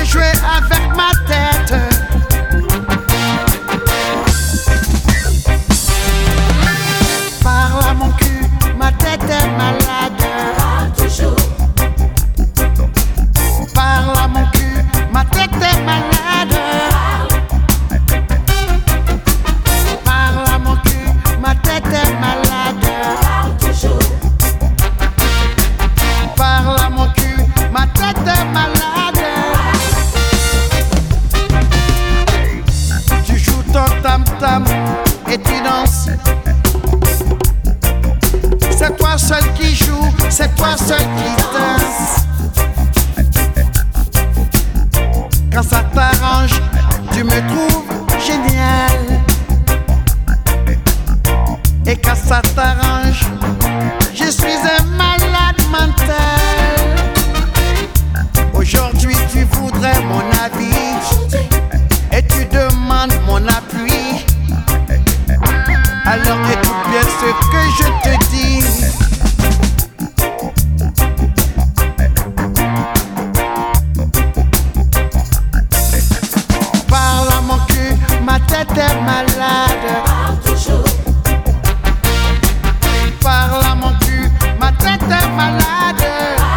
jouer avec ma tête. Parle à mon cul, ma tête est malade. Toujours. Parle à mon cul, ma tête est malade. Parle à mon cul, ma tête est malade. Toujours. Parle à mon cul, ma tête est malade. Tu joues ton tam-tam et tu danses. C'est toi seul qui joue, c'est toi seul qui danse. Quand ça t'arrange, tu me trouves génial. Et quand ça t'arrange, je suis un malade mental. Aujourd'hui tu voudrais mon avis et tu demandes mon appui. Alors écoute bien ce que je te dis. Parle à mon cul, ma tête est malade. Toujours. Parle à mon cul, ma tête est malade.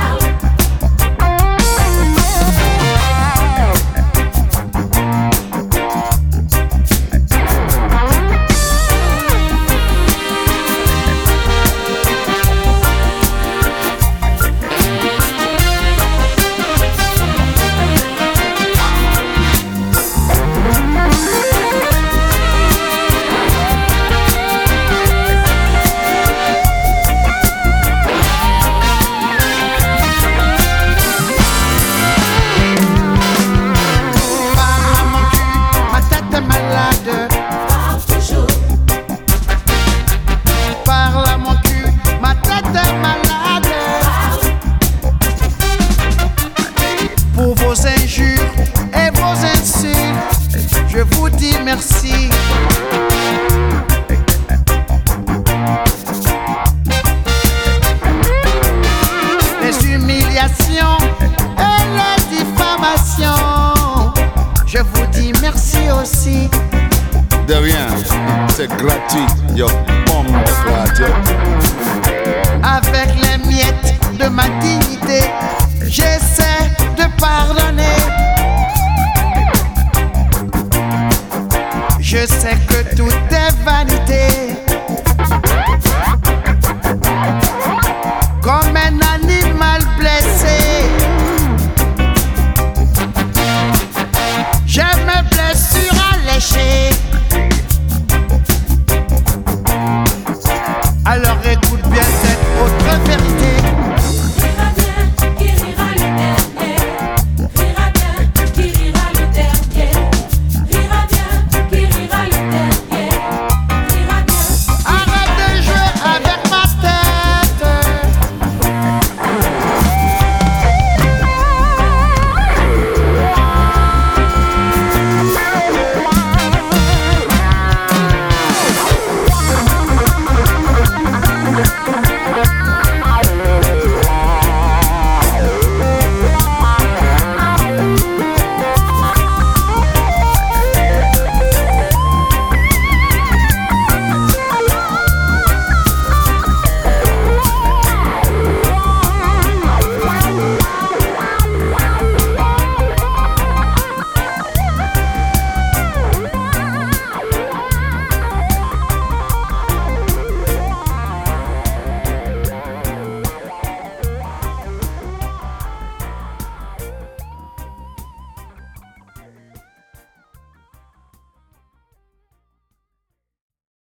Pour vos injures et vos insultes, je vous dis merci. Les humiliations et les diffamations, je vous dis merci aussi. De rien, c'est gratuit, yo, bombe de yo. Avec les miettes de ma dignité, j'essaie de pardonner. Je sais que tout est vanité. Comme un animal blessé, j'ai mes blessures alléchées. Alors écoute bien cette autre vérité.